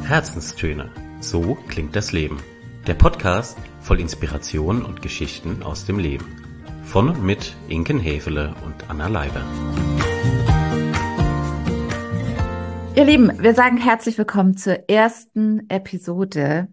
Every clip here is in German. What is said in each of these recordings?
Herzenstöne. So klingt das Leben. Der Podcast voll Inspiration und Geschichten aus dem Leben. Von und mit Inken Häfele und Anna Leiber. Ihr Lieben, wir sagen herzlich willkommen zur ersten Episode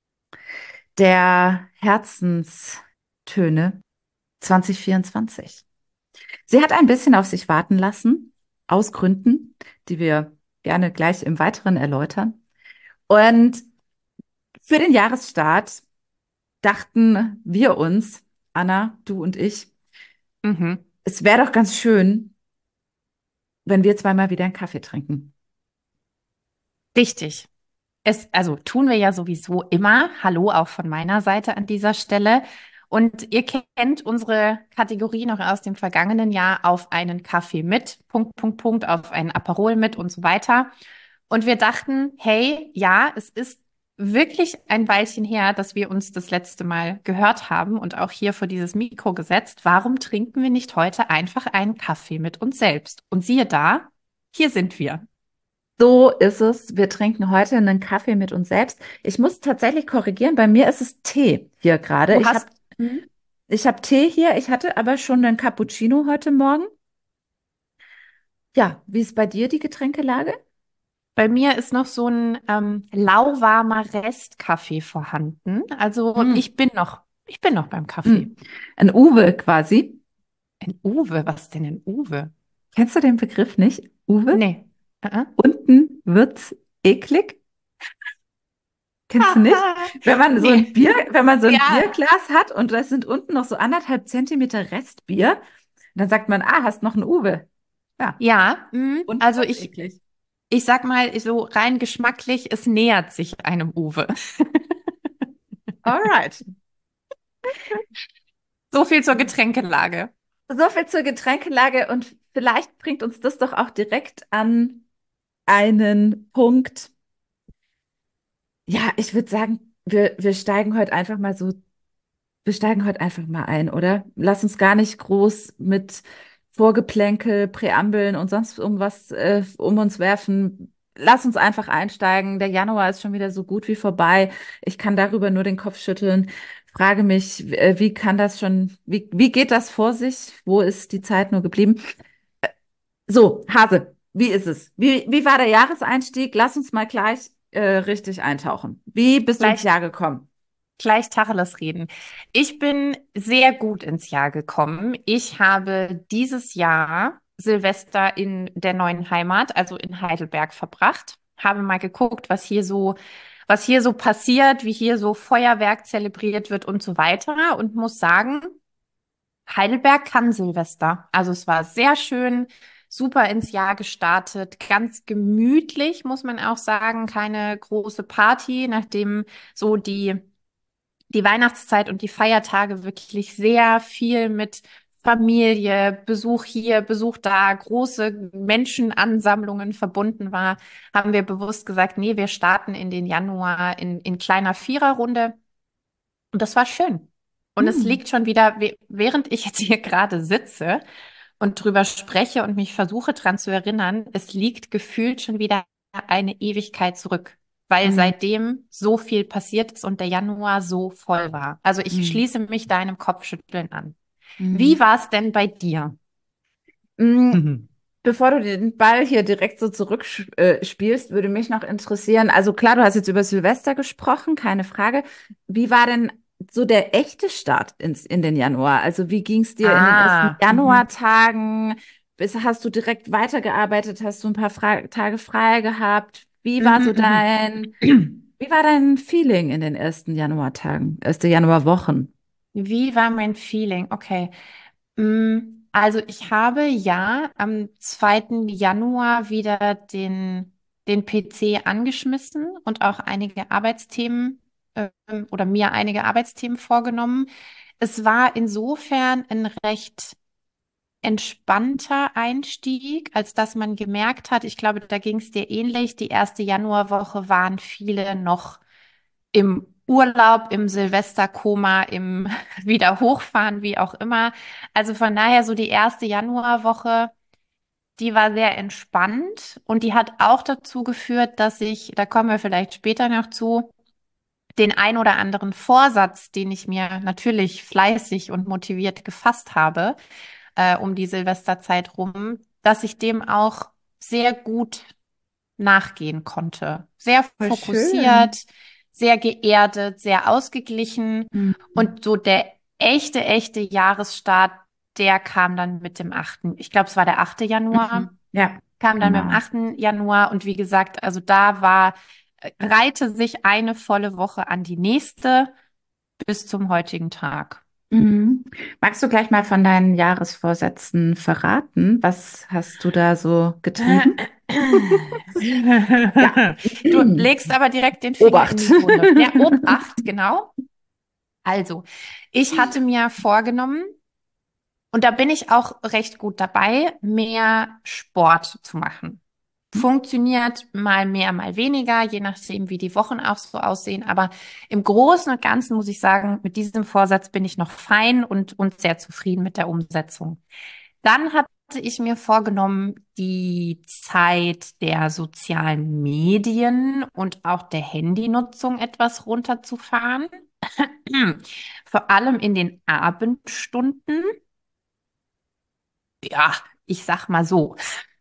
der Herzenstöne 2024. Sie hat ein bisschen auf sich warten lassen, aus Gründen, die wir gerne gleich im Weiteren erläutern. Und für den Jahresstart dachten wir uns, Anna, du und ich, es wäre doch ganz schön, wenn wir zweimal wieder einen Kaffee trinken. Richtig. Also tun wir ja sowieso immer. Hallo auch von meiner Seite an dieser Stelle. Und ihr kennt unsere Kategorie noch aus dem vergangenen Jahr auf einen Kaffee mit, Punkt, Punkt, Punkt, auf einen Aperol mit und so weiter. Und wir dachten, hey, ja, es ist wirklich ein Weilchen her, dass wir uns das letzte Mal gehört haben und auch hier vor dieses Mikro gesetzt. Warum trinken wir nicht heute einfach einen Kaffee mit uns selbst? Und siehe da, hier sind wir. So ist es. Wir trinken heute einen Kaffee mit uns selbst. Ich muss tatsächlich korrigieren. Bei mir ist es Tee hier gerade. Du Ich habe hast, hm? ich hab Tee hier. Ich hatte aber schon einen Cappuccino heute Morgen. Ja, wie ist bei dir die Getränkelage? Bei mir ist noch so ein lauwarmer Restkaffee vorhanden. Also Mm. ich bin noch beim Kaffee. Mm. Ein Uwe quasi. Ein Uwe, was denn ein Uwe? Kennst du den Begriff nicht? Uwe? Nee. Unten wird's eklig. Kennst du nicht? Wenn man so ein Nee. Ja, Bierglas hat und da sind unten noch so 1,5 Zentimeter Restbier, dann sagt man, ah, hast noch ein Uwe. Ja, ja. unten Also wird's ich, eklig. ich sag mal, so rein geschmacklich, es nähert sich einem Uwe. Alright. So viel zur Getränkelage. So viel zur Getränkelage und vielleicht bringt uns das doch auch direkt an einen Punkt. Ja, ich würde sagen, wir steigen heute einfach mal so, wir steigen heute einfach mal ein, oder? Lass uns gar nicht groß mit Vorgeplänkel, Präambeln und sonst irgendwas um uns werfen. Lass uns einfach einsteigen. Der Januar ist schon wieder so gut wie vorbei. Ich kann darüber nur den Kopf schütteln. Frage mich, wie kann das schon, wie geht das vor sich? Wo ist die Zeit nur geblieben? So, Hase, wie ist es? Wie war der Jahreseinstieg? Lass uns mal gleich richtig eintauchen. Wie bist du ins Gleich Jahr gekommen? Gleich Tacheles reden. Ich bin sehr gut ins Jahr gekommen. Ich habe dieses Jahr Silvester in der neuen Heimat, also in Heidelberg, verbracht. Habe mal geguckt, was hier so passiert, wie hier so Feuerwerk zelebriert wird und so weiter. Und muss sagen, Heidelberg kann Silvester. Also es war sehr schön, super ins Jahr gestartet, ganz gemütlich, muss man auch sagen. Keine große Party, nachdem so die Weihnachtszeit und die Feiertage wirklich sehr viel mit Familie, Besuch hier, Besuch da, große Menschenansammlungen verbunden war, haben wir bewusst gesagt, nee, wir starten in den Januar in kleiner Viererrunde. Und das war schön. Und es Hm. liegt schon wieder, während ich jetzt hier gerade sitze und drüber spreche und mich versuche dran zu erinnern, es liegt gefühlt schon wieder eine Ewigkeit zurück, weil Hm. seitdem so viel passiert ist und der Januar so voll war. Also ich Hm. schließe mich deinem Kopfschütteln an. Wie Hm. war es denn bei dir? Hm. Mhm. Bevor du den Ball hier direkt so zurückspielst, würde mich noch interessieren, also klar, du hast jetzt über Silvester gesprochen, keine Frage. Wie war denn so der echte Start in den Januar? Also wie ging es dir in den ersten Mhm. Januartagen? Hast du direkt weitergearbeitet? Hast du ein paar Tage frei gehabt? Mhm, mhm. Wie war dein Feeling in den ersten Januartagen, erste Januarwochen? Wie war mein Feeling? Okay. Also ich habe ja am 2. Januar wieder den PC angeschmissen und auch einige Arbeitsthemen oder mir einige Arbeitsthemen vorgenommen. Es war insofern ein recht entspannter Einstieg, als dass man gemerkt hat, ich glaube, da ging es dir ähnlich. Die erste Januarwoche waren viele noch im Urlaub, im Silvesterkoma, im Wiederhochfahren, wie auch immer. Also von daher so die erste Januarwoche die war sehr entspannt und die hat auch dazu geführt, dass ich, da kommen wir vielleicht später noch zu, den ein oder anderen Vorsatz, den ich mir natürlich fleißig und motiviert gefasst habe, um die Silvesterzeit rum, dass ich dem auch sehr gut nachgehen konnte. Sehr Voll schön. fokussiert, sehr geerdet, sehr ausgeglichen. Mhm. Und so der echte Jahresstart, der kam dann mit dem 8. Ich glaube, es war der 8. Januar, Mhm. Ja, kam dann mit dem genau. 8. Januar. Und wie gesagt, also da war, reihte sich eine volle Woche an die nächste bis zum heutigen Tag. Mhm. Magst du gleich mal von deinen Jahresvorsätzen verraten? Was hast du da so getrieben? Ja. Du legst aber direkt den Finger in Obacht. die Wunde. Ja, Obacht, genau. Also, ich hatte mir vorgenommen, und da bin ich auch recht gut dabei, mehr Sport zu machen. Funktioniert mal mehr, mal weniger, je nachdem, wie die Wochen auch so aussehen. Aber im Großen und Ganzen muss ich sagen, mit diesem Vorsatz bin ich noch fein und sehr zufrieden mit der Umsetzung. Dann hatte ich mir vorgenommen, die Zeit der sozialen Medien und auch der Handynutzung etwas runterzufahren. Vor allem in den Abendstunden. Ja, ich sag mal so.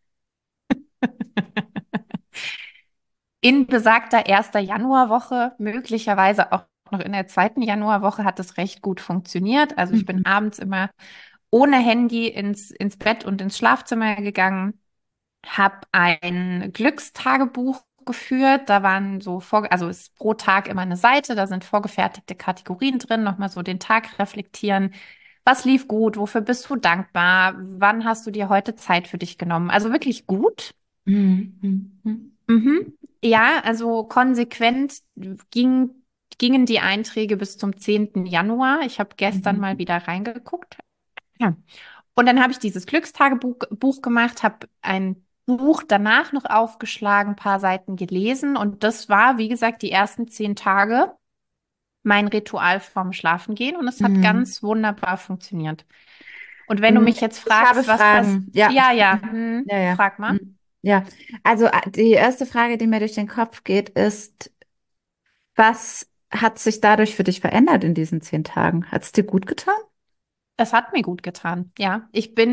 In besagter 1. Januarwoche, möglicherweise auch noch in der 2. Januarwoche, hat es recht gut funktioniert. Also ich bin Mhm. abends immer ohne Handy ins Bett und ins Schlafzimmer gegangen, habe ein Glückstagebuch geführt. Da waren so also ist pro Tag immer eine Seite, da sind vorgefertigte Kategorien drin, nochmal so den Tag reflektieren. Was lief gut? Wofür bist du dankbar? Wann hast du dir heute Zeit für dich genommen? Also wirklich gut. Mhm. Mhm. Mhm. Ja, also konsequent gingen die Einträge bis zum 10. Januar. Ich habe gestern mal Mhm. wieder reingeguckt. Ja. Und dann habe ich dieses Glückstagebuch gemacht, habe ein Buch danach noch aufgeschlagen, ein paar Seiten gelesen. Und das war, wie gesagt, die ersten 10 Tage mein Ritual vorm Schlafengehen. Und es hat Mhm. ganz wunderbar funktioniert. Und wenn du Mhm. mich jetzt Ich habe fragst, was passiert, Fragen. Ja. ja, ja, Mhm. Ja, ja. frag mal. Mhm. Ja. Also die erste Frage, die mir durch den Kopf geht, ist, was hat sich dadurch für dich verändert in diesen 10 Tagen? Hat es dir gut getan? Es hat mir gut getan. Ja,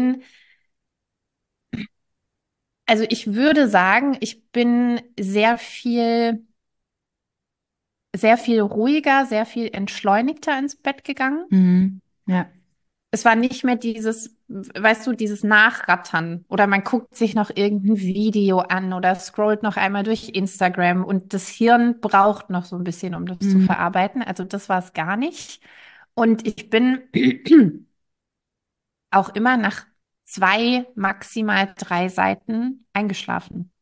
also ich würde sagen, ich bin sehr viel ruhiger, sehr viel entschleunigter ins Bett gegangen. Mhm. Ja. Es war nicht mehr dieses, weißt du, dieses Nachrattern oder man guckt sich noch irgendein Video an oder scrollt noch einmal durch Instagram und das Hirn braucht noch so ein bisschen, um das zu Mhm. verarbeiten. Also das war es gar nicht. Und ich bin auch immer nach 2, maximal 3 Seiten eingeschlafen.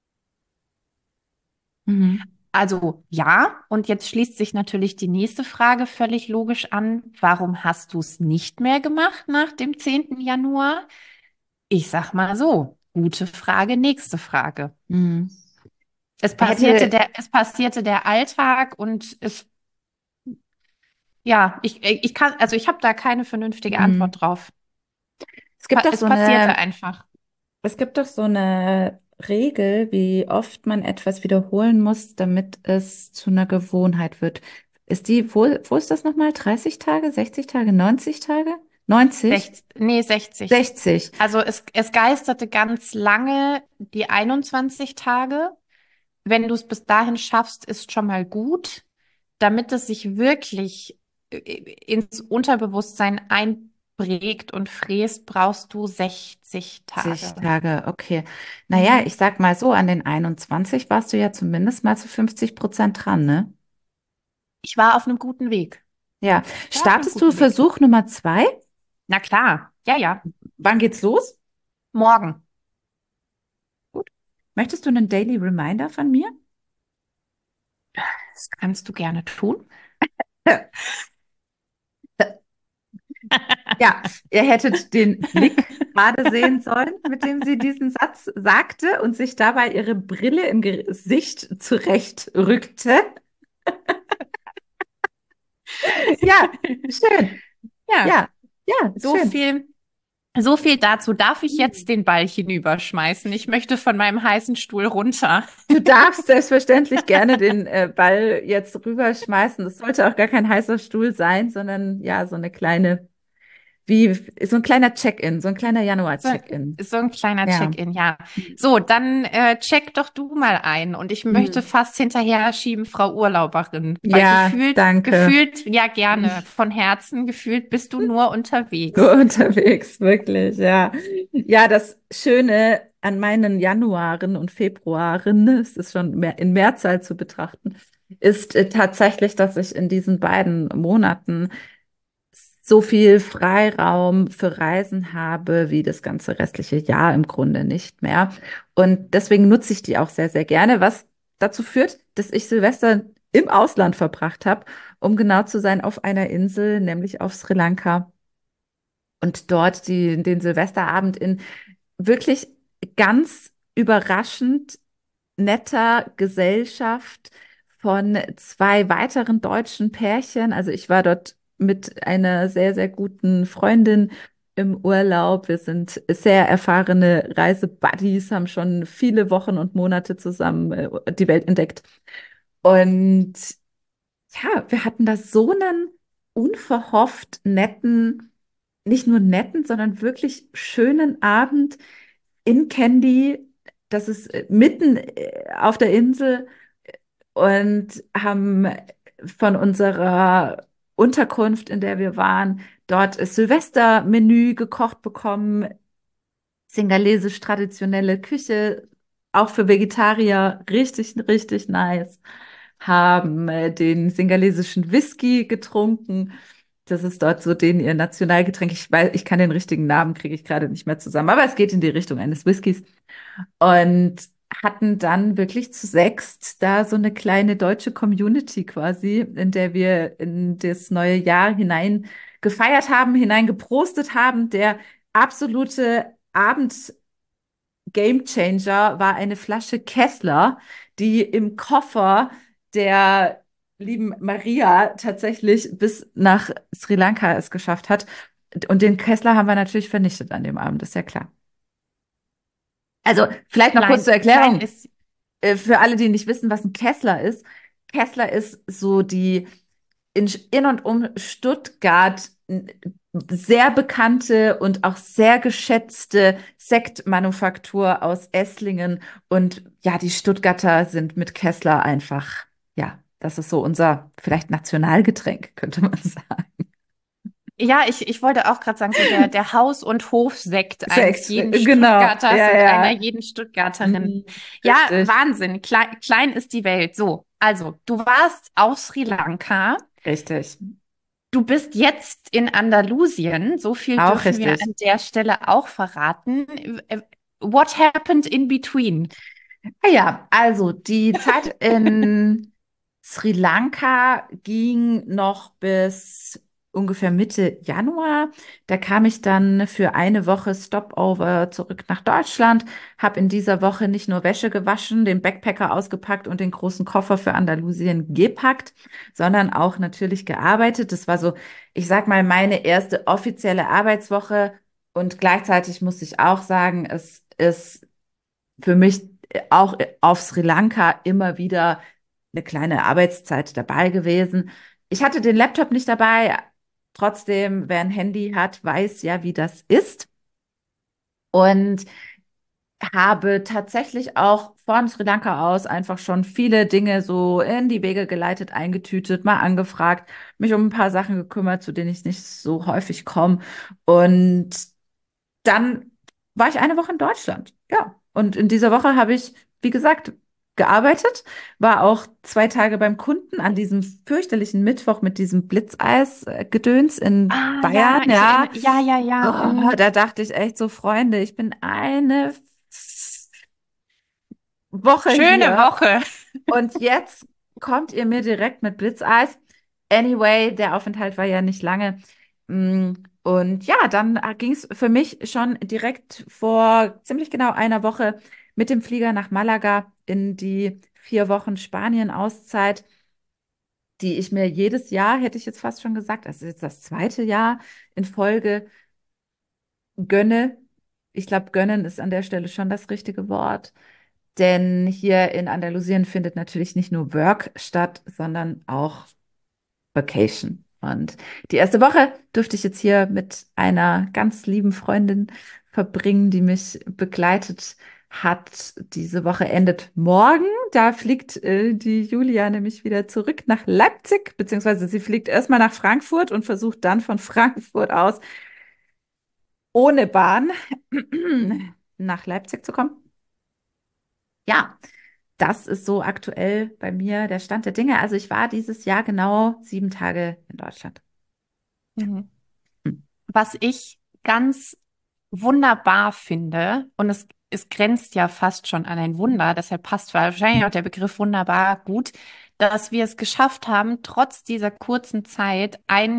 Mhm. Also ja, und jetzt schließt sich natürlich die nächste Frage völlig logisch an. Warum hast du es nicht mehr gemacht nach dem 10. Januar? Ich sag mal so, gute Frage, nächste Frage. Mhm. Es passierte Hätte, der Alltag und ja, ich kann, also ich habe da keine vernünftige mhm. Antwort drauf. Es gibt doch Es so passierte eine, einfach. es gibt doch so eine Regel, wie oft man etwas wiederholen muss, damit es zu einer Gewohnheit wird. Wo ist das nochmal? 30 Tage, 60 Tage, 90 Tage? 90? 60, nee, 60. 60. Also es geisterte ganz lange die 21 Tage. Wenn du es bis dahin schaffst, ist schon mal gut. Damit es sich wirklich ins Unterbewusstsein einprägt und fräst, brauchst du 60 60 Tage. Tage, okay. Naja, Mhm. ich sag mal so, an den 21 warst du ja zumindest mal zu 50% dran, ne? Ich war auf einem guten Weg. Ja. Ich war auf einem Startest du guten Weg. Versuch Nummer 2? Na klar. Ja, ja. Wann geht's los? Morgen. Gut. Möchtest du einen Daily Reminder von mir? Das kannst du gerne tun. Ja, ihr hättet den Blick gerade sehen sollen, mit dem sie diesen Satz sagte und sich dabei ihre Brille im Gesicht zurechtrückte. Ja, schön. Ja, Ja, ja, so schön. viel. So viel dazu. Darf ich jetzt den Ball hinüberschmeißen? Ich möchte von meinem heißen Stuhl runter. Du darfst selbstverständlich gerne den Ball jetzt rüberschmeißen. Das sollte auch gar kein heißer Stuhl sein, sondern ja, so eine kleine, wie so ein kleiner Check-in, so ein kleiner So, Januar-Check-in. so ein kleiner Ja. Check-in, ja. So, dann check doch du mal ein. Und ich möchte Hm. fast hinterher schieben, Frau Urlauberin, weil Ja, danke. gefühlt, ja gerne, von Herzen, gefühlt bist du nur Nur unterwegs. unterwegs, wirklich, ja. Ja, das Schöne an meinen Januaren und Februaren, es ist schon mehr in Mehrzahl zu betrachten, ist tatsächlich, dass ich in diesen beiden Monaten so viel Freiraum für Reisen habe, wie das ganze restliche Jahr im Grunde nicht mehr. Und deswegen nutze ich die auch sehr, sehr gerne, was dazu führt, dass ich Silvester im Ausland verbracht habe, um genau zu sein, auf einer Insel, nämlich auf Sri Lanka. Und dort den Silvesterabend in wirklich ganz überraschend netter Gesellschaft von zwei weiteren deutschen Pärchen. Also ich war dort mit einer sehr, sehr guten Freundin im Urlaub. Wir sind sehr erfahrene Reisebuddies, haben schon viele Wochen und Monate zusammen die Welt entdeckt. Und ja, wir hatten da so einen unverhofft netten, nicht nur netten, sondern wirklich schönen Abend in Candy. Das ist mitten auf der Insel und haben von unserer Unterkunft, in der wir waren, dort das Silvestermenü gekocht bekommen. Singalesisch traditionelle Küche, auch für Vegetarier, richtig, richtig nice. Haben den singalesischen Whisky getrunken. Das ist dort so den ihr Nationalgetränk. Ich weiß, ich kann den richtigen Namen, kriege ich gerade nicht mehr zusammen, aber es geht in die Richtung eines Whiskys. Und hatten dann wirklich zu sechst da so eine kleine deutsche Community quasi, in der wir in das neue Jahr hinein gefeiert haben, hineingeprostet haben. Der absolute Abend-Gamechanger war eine Flasche Kessler, die im Koffer der lieben Maria tatsächlich bis nach Sri Lanka es geschafft hat. Und den Kessler haben wir natürlich vernichtet an dem Abend, ist ja klar. Also vielleicht noch kurz zur Klein Erklärung, ist, für alle, die nicht wissen, was ein Kessler ist. Kessler ist so die in und um Stuttgart sehr bekannte und auch sehr geschätzte Sektmanufaktur aus Esslingen. Und ja, die Stuttgarter sind mit Kessler einfach, ja, das ist so unser vielleicht Nationalgetränk, könnte man sagen. ja, ich wollte auch gerade sagen, so der Haus- und Hofsekt eines Sekt, jeden genau, Stuttgarters ja, und einer ja. jeden Stuttgarterin. Mhm, Ja, richtig, Wahnsinn. Klein ist die Welt. So, also, du warst auf Sri Lanka. richtig. Du bist jetzt in Andalusien. So viel Auch dürfen wir richtig. an der Stelle auch verraten. What happened in between? Ah ja, also die Zeit in Sri Lanka ging noch bis ungefähr Mitte Januar. Da kam ich dann für eine Woche Stopover zurück nach Deutschland, habe in dieser Woche nicht nur Wäsche gewaschen, den Backpacker ausgepackt und den großen Koffer für Andalusien gepackt, sondern auch natürlich gearbeitet. Das war so, ich sag mal, meine erste offizielle Arbeitswoche und gleichzeitig muss ich auch sagen, es ist für mich auch auf Sri Lanka immer wieder eine kleine Arbeitszeit dabei gewesen. Ich hatte den Laptop nicht dabei. Trotzdem, wer ein Handy hat, weiß ja, wie das ist. Und habe tatsächlich auch von Sri Lanka aus einfach schon viele Dinge so in die Wege geleitet, eingetütet, mal angefragt, mich um ein paar Sachen gekümmert, zu denen ich nicht so häufig komme. Und dann war ich eine Woche in Deutschland. Ja. Und in dieser Woche habe ich, wie gesagt, gearbeitet, war auch 2 Tage beim Kunden an diesem fürchterlichen Mittwoch mit diesem Blitzeis-Gedöns in Ah, Bayern. ja, ich Ja. erinnere. Ja, ja, ja. Oh, da dachte ich echt so, Freunde, ich bin eine Woche Schöne hier Woche. und jetzt kommt ihr mir direkt mit Blitzeis. Anyway, der Aufenthalt war ja nicht lange. Und ja, dann ging es für mich schon direkt vor ziemlich genau einer Woche mit dem Flieger nach Malaga in die 4 Wochen Spanien-Auszeit, die ich mir jedes Jahr, hätte ich jetzt fast schon gesagt, das ist jetzt das zweite Jahr in Folge gönne. Ich glaube, gönnen ist an der Stelle schon das richtige Wort. Denn hier in Andalusien findet natürlich nicht nur Work statt, sondern auch Vacation. Und die erste Woche durfte ich jetzt hier mit einer ganz lieben Freundin verbringen, die mich begleitet hat. Diese Woche endet morgen. Da fliegt die Julia nämlich wieder zurück nach Leipzig, beziehungsweise sie fliegt erstmal nach Frankfurt und versucht dann von Frankfurt aus ohne Bahn nach Leipzig zu kommen. Ja, das ist so aktuell bei mir der Stand der Dinge. Also ich war dieses Jahr genau 7 Tage in Deutschland. Mhm. Hm. Was ich ganz wunderbar finde, und es grenzt ja fast schon an ein Wunder, deshalb passt wahrscheinlich auch der Begriff wunderbar gut, dass wir es geschafft haben, trotz dieser kurzen Zeit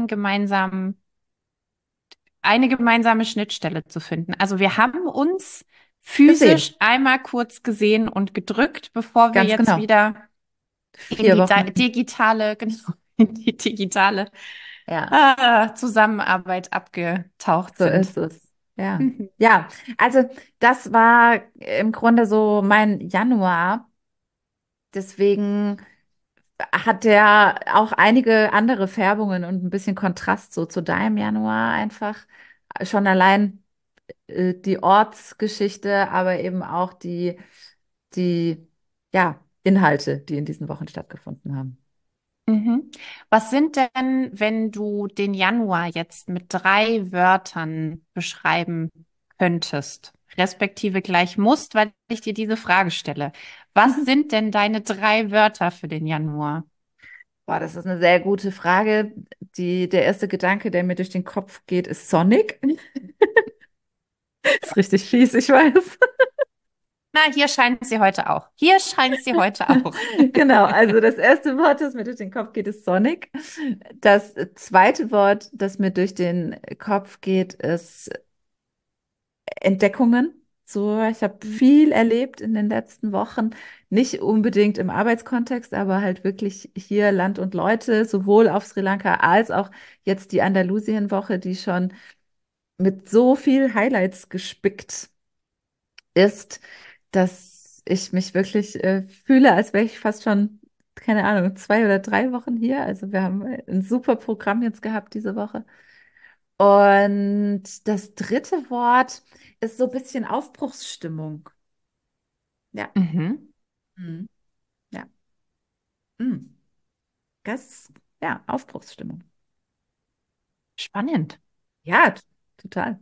eine gemeinsame Schnittstelle zu finden. Also wir haben uns physisch Gesehen, einmal kurz gesehen und gedrückt, bevor wir ganz jetzt genau. wieder in 4 Wochen. digitale, genau, in die digitale Ja, Zusammenarbeit abgetaucht so sind. ist es. Ja. Mhm. Ja, also das war im Grunde so mein Januar. Deswegen hat der auch einige andere Färbungen und ein bisschen Kontrast so zu deinem Januar einfach. Schon allein die Ortsgeschichte, aber eben auch die ja, Inhalte, die in diesen Wochen stattgefunden haben. Mhm. Was sind denn, wenn du den Januar jetzt mit 3 Wörtern beschreiben könntest, respektive gleich musst, weil ich dir diese Frage stelle? Was sind denn deine 3 Wörter für den Januar? Boah, das ist eine sehr gute Frage. Der erste Gedanke, der mir durch den Kopf geht, ist Sonic. Ist richtig fies, ich weiß. Na, hier scheint sie heute auch. Hier scheint sie heute auch. Genau, also das erste Wort, das mir durch den Kopf geht, ist Sonic. Das zweite Wort, das mir durch den Kopf geht, ist Entdeckungen. So, ich habe viel erlebt in den letzten Wochen, nicht unbedingt im Arbeitskontext, aber halt wirklich hier Land und Leute, sowohl auf Sri Lanka als auch jetzt die Andalusien-Woche, die schon mit so viel Highlights gespickt ist, dass ich mich wirklich fühle, als wäre ich fast schon, keine Ahnung, 2 oder 3 Wochen hier. Also wir haben ein super Programm jetzt gehabt diese Woche. Und das dritte Wort ist so ein bisschen Aufbruchsstimmung. Ja. Mhm. Mhm. Ja. Mhm. Das, ja, Aufbruchsstimmung. Spannend. Ja, total.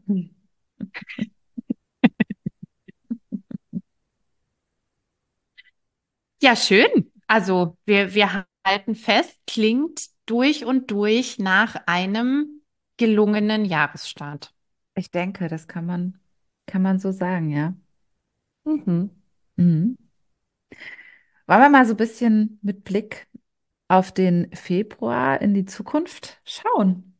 Ja, schön. Also wir halten fest, klingt durch und durch nach einem gelungenen Jahresstart. Ich denke, das kann man so sagen, ja. Mhm. Mhm. Wollen wir mal so ein bisschen mit Blick auf den Februar in die Zukunft schauen?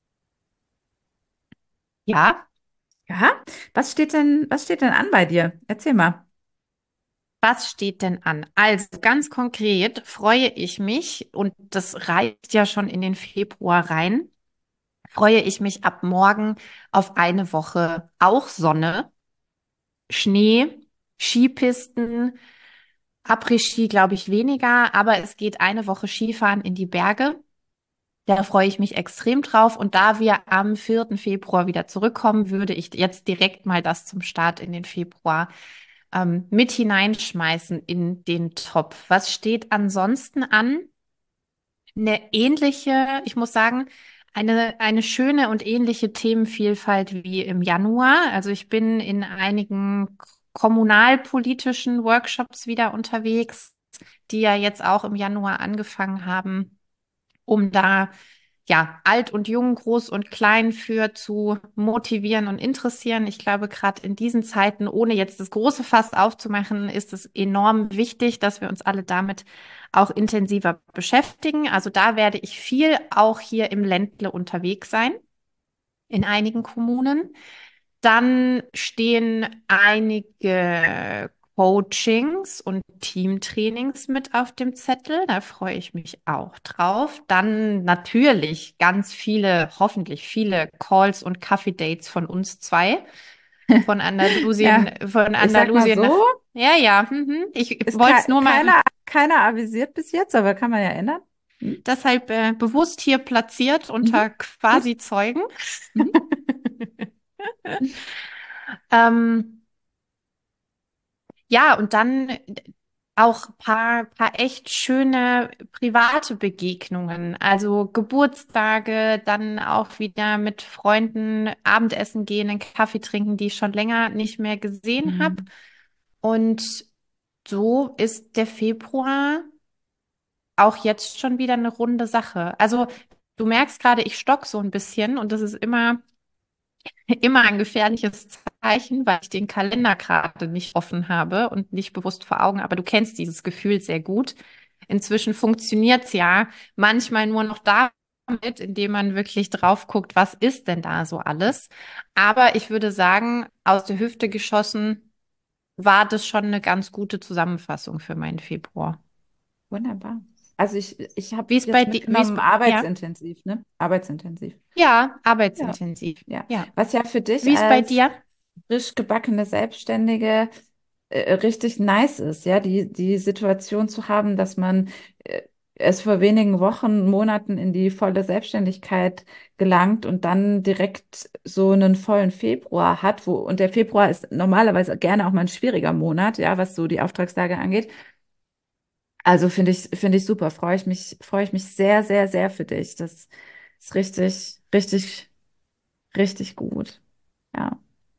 Ja, Ja, was steht denn an bei dir? Erzähl mal. was steht denn an? Also ganz konkret freue ich mich, und das reicht ja schon in den Februar rein, freue ich mich ab morgen auf eine Woche auch Sonne, Schnee, Skipisten, Après-Ski glaube ich weniger, aber es geht eine Woche Skifahren in die Berge. Da freue ich mich extrem drauf. Und da wir am 4. Februar wieder zurückkommen, würde ich jetzt direkt mal das zum Start in den Februar mit hineinschmeißen in den Topf. Was steht ansonsten an? Eine ähnliche, ich muss sagen, eine schöne und ähnliche Themenvielfalt wie im Januar. Also ich bin in einigen kommunalpolitischen Workshops wieder unterwegs, die ja jetzt auch im Januar angefangen haben, um da ja alt und jung, groß und klein für zu motivieren und interessieren. Ich glaube, gerade in diesen Zeiten, ohne jetzt das große Fass aufzumachen, ist es enorm wichtig, dass wir uns alle damit auch intensiver beschäftigen. Also da werde ich viel auch hier im Ländle unterwegs sein, in einigen Kommunen. Dann stehen einige Coachings und Teamtrainings mit auf dem Zettel. Da freue ich mich auch drauf. Dann natürlich ganz viele, hoffentlich viele Calls und Kaffee-Dates von uns zwei. Ja, Von ich sag mal Andalusien nach. so, Ja, ja. Ich ist wollte es nur mal keiner avisiert bis jetzt, aber kann man ja ändern. Hm? deshalb bewusst hier platziert Mhm. unter Gut. quasi Zeugen. Mhm. Ähm, ja, und dann auch paar echt schöne private Begegnungen. Also Geburtstage, dann auch wieder mit Freunden Abendessen gehen, einen Kaffee trinken, die ich schon länger nicht mehr gesehen habe. Mhm. Und so ist der Februar auch jetzt schon wieder eine runde Sache. Also du merkst gerade, ich stock so ein bisschen und das ist immer ein gefährliches Zeichen, weil ich den Kalender gerade nicht offen habe und nicht bewusst vor Augen. Aber du kennst dieses Gefühl sehr gut. Inzwischen funktioniert es ja manchmal nur noch damit, indem man wirklich drauf guckt, was ist denn da so alles. Aber ich würde sagen, aus der Hüfte geschossen war das schon eine ganz gute Zusammenfassung für meinen Februar. Wunderbar. Also ich habe Wie ist bei jetzt dir? Wie ist, mitgenommen, ja, arbeitsintensiv, ne? Arbeitsintensiv. ja, Ja, arbeitsintensiv. ja. Ja. Was ja für dich Wie ist bei als dir? frisch gebackene Selbstständige richtig nice ist, ja, die Situation zu haben, dass man es vor wenigen Wochen, Monaten in die volle Selbstständigkeit gelangt und dann direkt so einen vollen Februar hat, und der Februar ist normalerweise gerne auch mal ein schwieriger Monat, ja, was so die Auftragslage angeht. Also finde ich super, freue ich mich sehr, sehr, sehr für dich. Das ist richtig, richtig, richtig gut. Ja,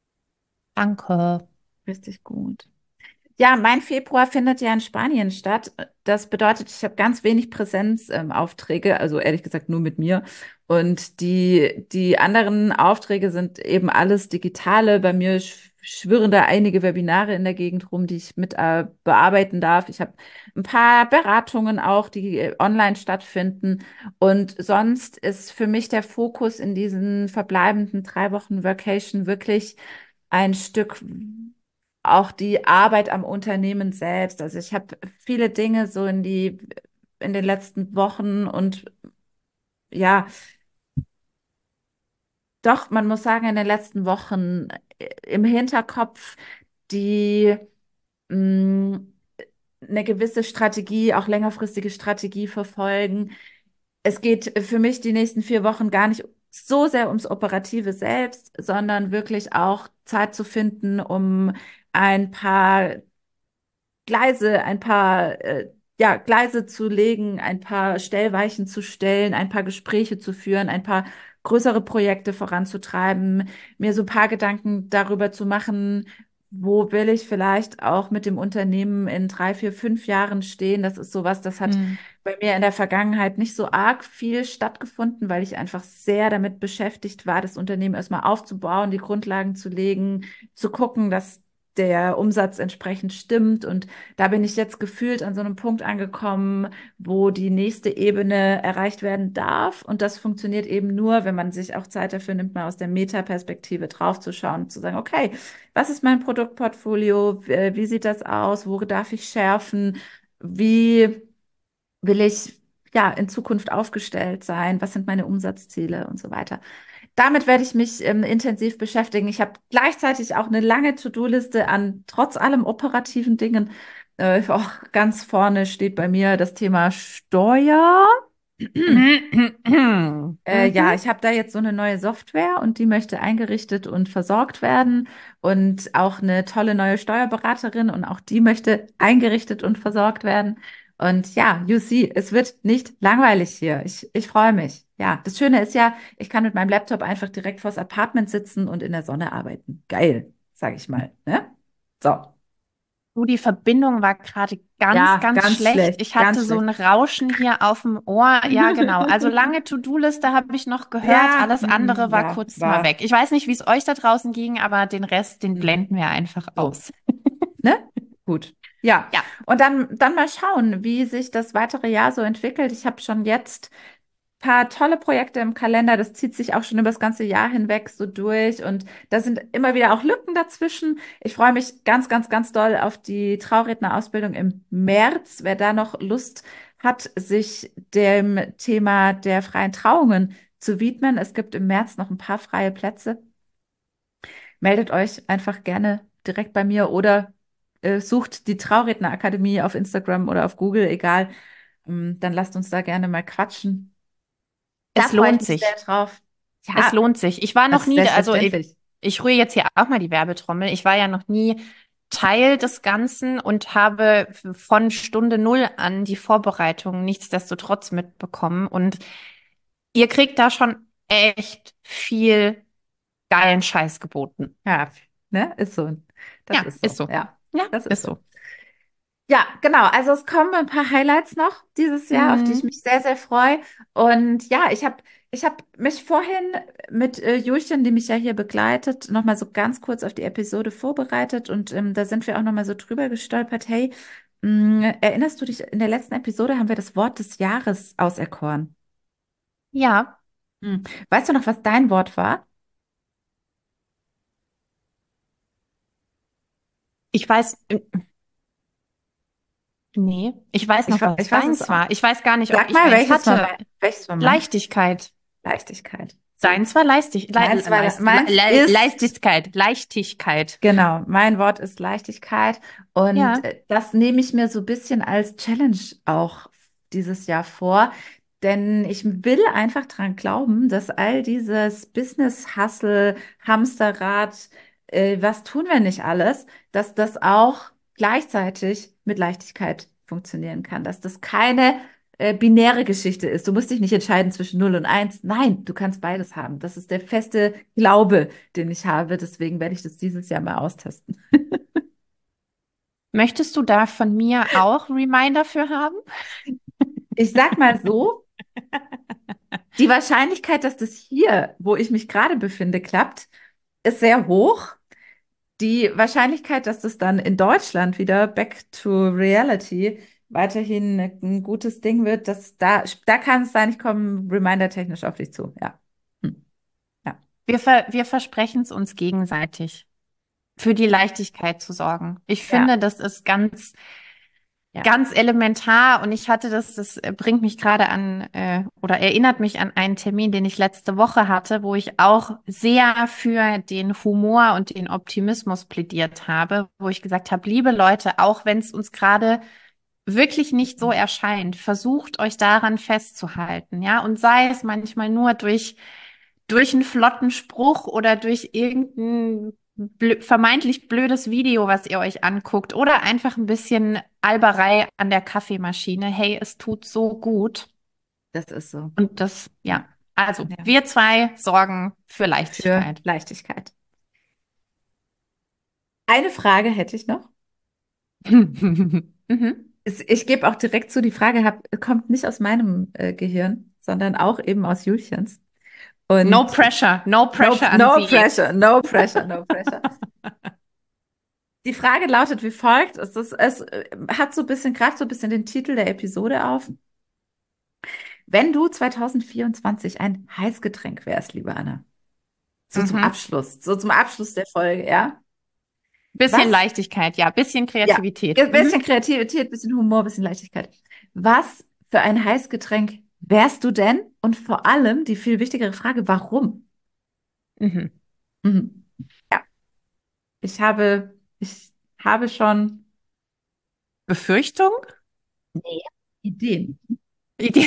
Danke. richtig gut. Ja, mein Februar findet ja in Spanien statt. Das bedeutet, ich habe ganz wenig Präsenzaufträge, also ehrlich gesagt nur mit mir. Und die anderen Aufträge sind eben alles digitale. Bei mir schwirren da einige Webinare in der Gegend rum, die ich mit bearbeiten darf. Ich habe ein paar Beratungen auch, die online stattfinden. Und sonst ist für mich der Fokus in diesen verbleibenden 3 Wochen Vacation wirklich ein Stück auch die Arbeit am Unternehmen selbst. Also ich habe viele Dinge so in den letzten Wochen und ja, doch, man muss sagen, in den letzten Wochen im Hinterkopf, die mh, eine gewisse Strategie, auch längerfristige Strategie verfolgen. Es geht für mich die nächsten 4 Wochen gar nicht so sehr ums Operative selbst, sondern wirklich auch Zeit zu finden, um ein paar Gleise zu legen, ein paar Stellweichen zu stellen, ein paar Gespräche zu führen, ein paar größere Projekte voranzutreiben, mir so ein paar Gedanken darüber zu machen, wo will ich vielleicht auch mit dem Unternehmen in 3, 4, 5 Jahren stehen. Das ist sowas, das hat Hm. bei mir in der Vergangenheit nicht so arg viel stattgefunden, weil ich einfach sehr damit beschäftigt war, das Unternehmen erstmal aufzubauen, die Grundlagen zu legen, zu gucken, dass der Umsatz entsprechend stimmt. Und da bin ich jetzt gefühlt an so einem Punkt angekommen, wo die nächste Ebene erreicht werden darf. Und das funktioniert eben nur, wenn man sich auch Zeit dafür nimmt, mal aus der Metaperspektive draufzuschauen und zu sagen, okay, was ist mein Produktportfolio? Wie sieht das aus? Wo darf ich schärfen? Wie will ich ja in Zukunft aufgestellt sein? Was sind meine Umsatzziele und so weiter? Damit werde ich mich intensiv beschäftigen. Ich habe gleichzeitig auch eine lange To-Do-Liste an trotz allem operativen Dingen. Auch ganz vorne steht bei mir das Thema Steuer. Ja, Mhm. ich habe da jetzt so eine neue Software und die möchte eingerichtet und versorgt werden und auch eine tolle neue Steuerberaterin und auch die möchte eingerichtet und versorgt werden. Und ja, you see, es wird nicht langweilig hier. Ich freue mich. Ja, das Schöne ist ja, ich kann mit meinem Laptop einfach direkt vors Apartment sitzen und in der Sonne arbeiten. Geil, sage ich mal. Ne? So. Du, die Verbindung war gerade ganz, Ja, ganz ganz schlecht. schlecht, Ich hatte ganz so schlecht. ein Rauschen hier auf dem Ohr. Ja, genau. Also lange To-Do-Liste habe ich noch gehört. Ja, Alles andere war ja, kurz mal weg. war. Ich weiß nicht, wie es euch da draußen ging, aber den Rest, den Hm, blenden wir einfach so. aus. Ne? Gut. Ja, Ja. und dann mal schauen, wie sich das weitere Jahr so entwickelt. Ich habe schon jetzt paar tolle Projekte im Kalender. Das zieht sich auch schon über das ganze Jahr hinweg so durch. Und da sind immer wieder auch Lücken dazwischen. Ich freue mich ganz, ganz, ganz doll auf die Traurednerausbildung im März. Wer da noch Lust hat, sich dem Thema der freien Trauungen zu widmen. Es gibt im März noch ein paar freie Plätze. Meldet euch einfach gerne direkt bei mir oder sucht die Traurednerakademie auf Instagram oder auf Google, egal. Dann lasst uns da gerne mal quatschen. Da Es freue ich lohnt mich sehr sich. drauf. Es Ja, lohnt sich. Ich war das noch ist nie, also selbstverständlich. ich rühre jetzt hier auch mal die Werbetrommel. Ich war ja noch nie Teil des Ganzen und habe von Stunde null an die Vorbereitung nichtsdestotrotz mitbekommen. Und ihr kriegt da schon echt viel geilen Scheiß geboten. Ja, ne, ist so. Das Ja, ist ist so. so. Ja, Ja, das ist ist so. so. Ja, genau. Also es kommen ein paar Highlights noch dieses Jahr, auf die ich Mhm. mich sehr, sehr freue. Und ja, ich hab mich vorhin mit Julchen, die mich ja hier begleitet, nochmal so ganz kurz auf die Episode vorbereitet. Und da sind wir auch nochmal so drüber gestolpert. Hey, erinnerst du dich, in der letzten Episode haben wir das Wort des Jahres auserkoren. Ja, Hm. Weißt du noch, was dein Wort war? ich weiß, nee, ich weiß noch, was Ich weiß es deins auch. war. Ich weiß gar nicht, ob Sag ich mal, eins hatte. welches war meins? Leichtigkeit. Leichtigkeit. So. Deins war Meins ist Leichtigkeit. Leichtigkeit. genau, mein Wort ist Leichtigkeit und Ja. das nehme ich mir so ein bisschen als Challenge auch dieses Jahr vor, denn ich will einfach dran glauben, dass all dieses Business-Hustle, Hamsterrad, was tun wir nicht alles, dass das auch gleichzeitig mit Leichtigkeit funktionieren kann, dass das keine binäre Geschichte ist. Du musst dich nicht entscheiden zwischen 0 und 1. Nein, du kannst beides haben. Das ist der feste Glaube, den ich habe. Deswegen werde ich das dieses Jahr mal austesten. Möchtest du da von mir auch Reminder für haben? Ich sag mal so, die Wahrscheinlichkeit, dass das hier, wo ich mich gerade befinde, klappt, ist sehr hoch. Die Wahrscheinlichkeit, dass das dann in Deutschland wieder back to reality weiterhin ein gutes Ding wird, da kann es sein, ich komme reminder-technisch auf dich zu. Ja. Hm. Ja. Wir versprechen es uns gegenseitig, für die Leichtigkeit zu sorgen. Ich Ja. finde, das ist ganz, Ja. ganz elementar und ich hatte das bringt mich gerade an oder erinnert mich an einen Termin, den ich letzte Woche hatte, wo ich auch sehr für den Humor und den Optimismus plädiert habe, wo ich gesagt habe, liebe Leute, auch wenn es uns gerade wirklich nicht so erscheint, versucht euch daran festzuhalten, ja, und sei es manchmal nur durch einen flotten Spruch oder durch irgendein vermeintlich blödes Video, was ihr euch anguckt oder einfach ein bisschen Alberei an der Kaffeemaschine. Hey, es tut so gut. Das ist so. Und das, ja. Also, Ja. wir zwei sorgen für Für Leichtigkeit. Leichtigkeit. Eine Frage hätte ich noch. Mhm. Ich gebe auch direkt zu, die Frage kommt nicht aus meinem Gehirn, sondern auch eben aus Julchens. No Und pressure, no pressure an no Sie. pressure, no pressure, no pressure. Die Frage lautet wie folgt. Es hat so ein bisschen, greift so ein bisschen den Titel der Episode auf. Wenn du 2024 ein Heißgetränk wärst, liebe Anna, Mhm. So zum Abschluss der Folge, ja? Bisschen Was Leichtigkeit, ja, bisschen Ja, Kreativität. ein bisschen Mhm. Kreativität, ein bisschen Humor, ein bisschen Leichtigkeit. Was für ein Heißgetränk wärst du denn? Und vor allem die viel wichtigere Frage, warum? Mhm. Mhm. Ja, ich habe schon Befürchtung? Nee. Ideen. Idee.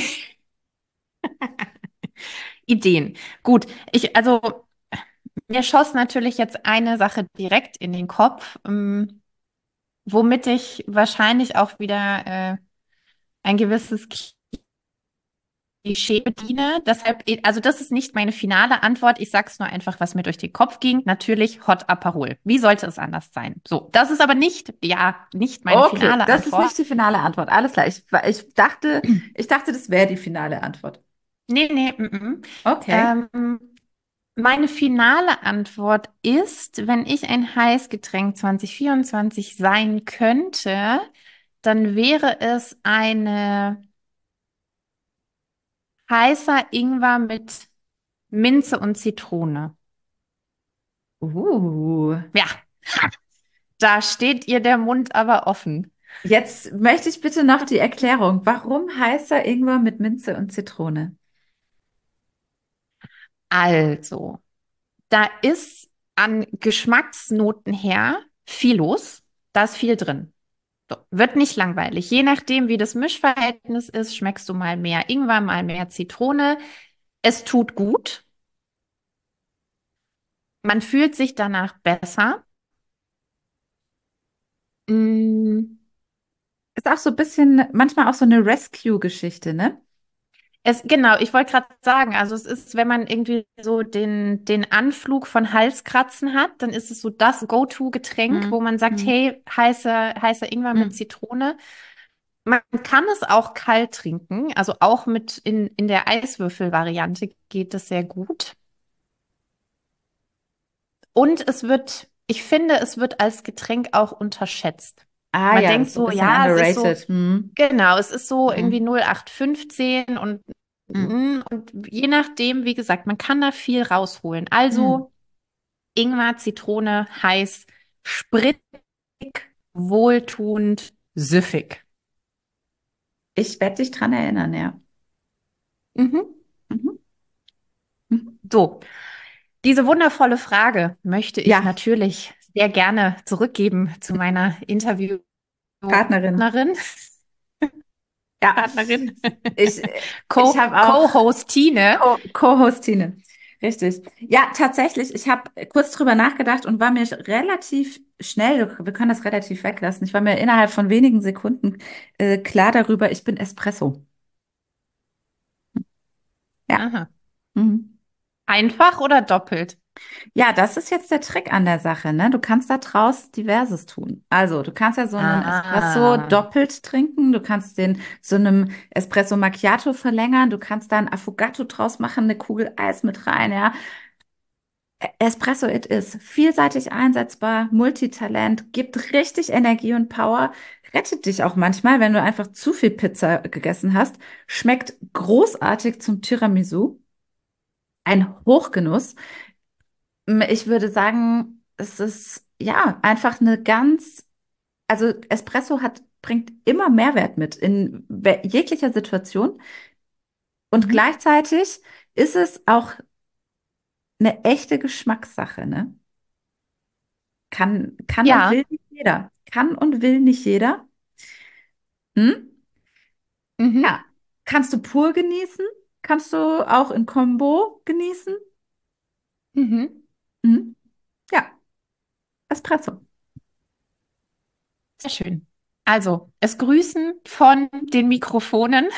Ideen. Gut, also mir schoss natürlich jetzt eine Sache direkt in den Kopf, womit ich wahrscheinlich auch wieder ein gewisses Klischee bediene. Deshalb, also das ist nicht meine finale Antwort. Ich sag's nur einfach, was mir durch den Kopf ging. Natürlich Hot Aperol. Wie sollte es anders sein? So, das ist aber nicht, ja, nicht meine Okay, finale das ist Antwort. nicht die finale Antwort. Alles klar. Ich dachte, das wäre die finale Antwort. Nee, nee, mm. Okay. Ähm, Meine finale Antwort ist, wenn ich ein Heißgetränk 2024 sein könnte, dann wäre es Heißer Ingwer mit Minze und Zitrone. Uh. Ja, da steht ihr der Mund aber offen. Jetzt möchte ich bitte noch die Erklärung. Warum heißer Ingwer mit Minze und Zitrone? Also, da ist an Geschmacksnoten her viel los. Da ist viel drin. So, wird nicht langweilig. Je nachdem, wie das Mischverhältnis ist, schmeckst du mal mehr Ingwer, mal mehr Zitrone. Es tut gut. Man fühlt sich danach besser. Mm, Ist auch so ein bisschen, manchmal auch so eine Rescue-Geschichte, ne? genau, ich wollte gerade sagen, also es ist, wenn man irgendwie so den Anflug von Halskratzen hat, dann ist es so das Go-To-Getränk, wo Mm, man sagt, mm, hey, heißer Ingwer mit mm. Zitrone. Man kann es auch kalt trinken, also auch mit in der Eiswürfel-Variante geht es sehr gut. Und ich finde, es wird als Getränk auch unterschätzt. Ah Man ja, das denkt ist so ein so, bisschen ja, es ist so, underrated. Mm, genau, es ist so irgendwie mm, 0815 mm, und je nachdem, wie gesagt, man kann da viel rausholen. mm. Also Ingwer, Zitrone, heiß, spritzig, wohltuend, süffig. Ich werde dich dran erinnern, ja. Mhm. Mhm. Mhm. So, diese wundervolle Frage möchte ich Ja, natürlich sehr gerne zurückgeben zu meiner Partnerin. Interviewpartnerin, Ja, Partnerin, ich, ich habe auch Co-Hostine. Co-Hostine. Richtig. Ja, tatsächlich, ich habe kurz drüber nachgedacht und war mir relativ schnell, wir können das relativ weglassen, ich war mir innerhalb von wenigen Sekunden klar darüber, ich bin Espresso. Ja. Aha. Mhm. Einfach oder doppelt? Ja, das ist jetzt der Trick an der Sache, ne? Du kannst da draus Diverses tun. Also, du kannst ja so einen Espresso Ah. doppelt trinken, du kannst den zu einem Espresso Macchiato verlängern, du kannst da ein Affogato draus machen, eine Kugel Eis mit rein, ja. Espresso it is. Vielseitig einsetzbar, Multitalent, gibt richtig Energie und Power, rettet dich auch manchmal, wenn du einfach zu viel Pizza gegessen hast, schmeckt großartig zum Tiramisu. Ein Hochgenuss. Ich würde sagen, es ist ja einfach eine also Espresso bringt immer Mehrwert mit in jeglicher Situation und Mhm. gleichzeitig ist es auch eine echte Geschmackssache, ne? Kann und Ja. will nicht jeder. Kann und will nicht jeder. Hm? Mhm. Ja. Kannst du pur genießen? Kannst du auch in Kombo genießen? Mhm. Hm? Ja, Espresso. Sehr schön. Also, es grüßen von den Mikrofonen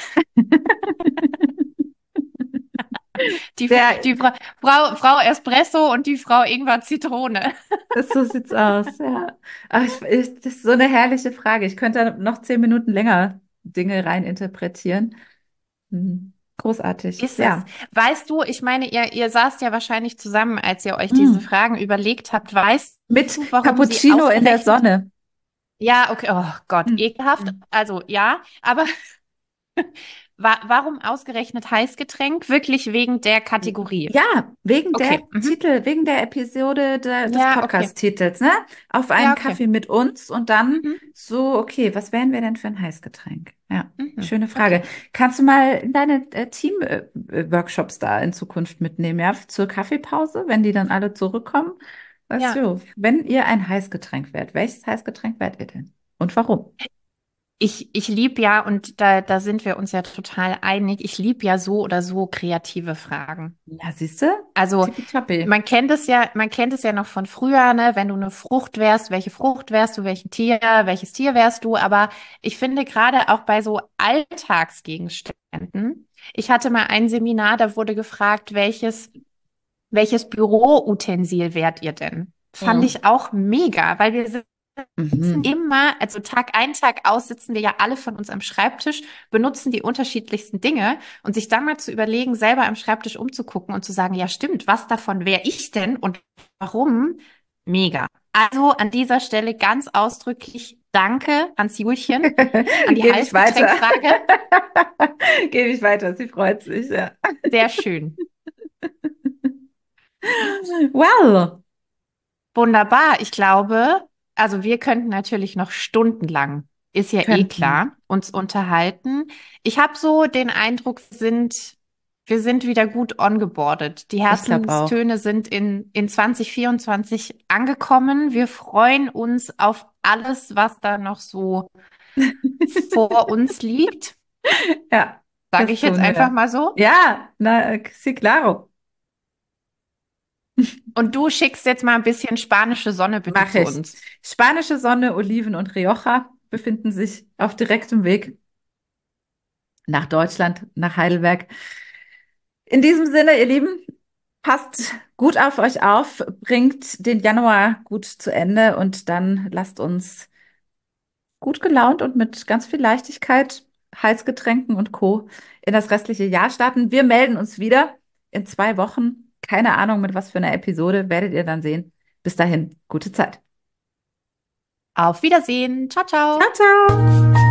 die, Der, die Frau Espresso und die Frau Ingwer Zitrone. so sieht's aus, ja. Ach, das ist so eine herrliche Frage. Ich könnte da noch 10 Minuten länger Dinge rein interpretieren. Großartig, Ist es. ja. Weißt du, ich meine, ihr saßt ja wahrscheinlich zusammen, als ihr euch diese Mm. Fragen überlegt habt. Weißt Mit du, warum sie Cappuccino in der ausgerechnet? Sonne. Ja, okay, oh Gott, Mm. ekelhaft. Mm. Also ja, aber warum ausgerechnet Heißgetränk? Wirklich wegen der Kategorie. Ja, wegen der Okay. Mhm. Titel, wegen der Episode des Ja, okay. Podcast-Titels, ne? Auf einen Ja, okay. Kaffee mit uns und dann Mhm. so, okay, was wären wir denn für ein Heißgetränk? Ja, Mhm. schöne Frage. Okay. Kannst du mal in deine Team-Workshops da in Zukunft mitnehmen, ja? Zur Kaffeepause, wenn die dann alle zurückkommen? Weißt Ja. du, wenn ihr ein Heißgetränk wärt, welches Heißgetränk wärt ihr denn? Und warum? Ich liebe ja, und da sind wir uns ja total einig, ich liebe ja so oder so kreative Fragen. Ja, siehst du? Also Tippitoppi. man kennt es ja noch von früher, ne? Wenn du eine Frucht wärst, welche Frucht wärst du, welches Tier wärst du? Aber ich finde gerade auch bei so Alltagsgegenständen, ich hatte mal ein Seminar, da wurde gefragt, welches Büroutensil wärt ihr denn? Fand Mhm. ich auch mega, weil wir sitzen Mhm. immer, also Tag ein, Tag aus, sitzen wir ja alle von uns am Schreibtisch, benutzen die unterschiedlichsten Dinge und sich dann mal zu überlegen, selber am Schreibtisch umzugucken und zu sagen, ja stimmt, was davon wäre ich denn und warum? Mega. Also an dieser Stelle ganz ausdrücklich Danke ans Julchen, an die Gebe ich weiter. Heißgetränkfrage. Gebe ich weiter. Sie freut sich, ja. Sehr schön. Well, Wunderbar. Ich glaube, also wir könnten natürlich noch stundenlang, ist ja eh könnten. klar, uns unterhalten. Ich habe so den Eindruck, wir sind wieder gut ongeboardet. Die Ich glaube auch. Herzenstöne sind in 2024 angekommen. Wir freuen uns auf alles, was da noch so vor uns liegt. Ja, Sage das ich jetzt tun einfach wir. mal so. Ja, na, sí, claro. Und du schickst jetzt mal ein bisschen spanische Sonne bitte Mache zu ich. uns. Spanische Sonne, Oliven und Rioja befinden sich auf direktem Weg nach Deutschland, nach Heidelberg. In diesem Sinne, ihr Lieben, passt gut auf euch auf, bringt den Januar gut zu Ende und dann lasst uns gut gelaunt und mit ganz viel Leichtigkeit, Heißgetränken und Co. in das restliche Jahr starten. Wir melden uns wieder in 2 Wochen. Keine Ahnung, mit was für einer Episode, werdet ihr dann sehen. Bis dahin, gute Zeit. Auf Wiedersehen. Ciao, Ciao, ciao. ciao.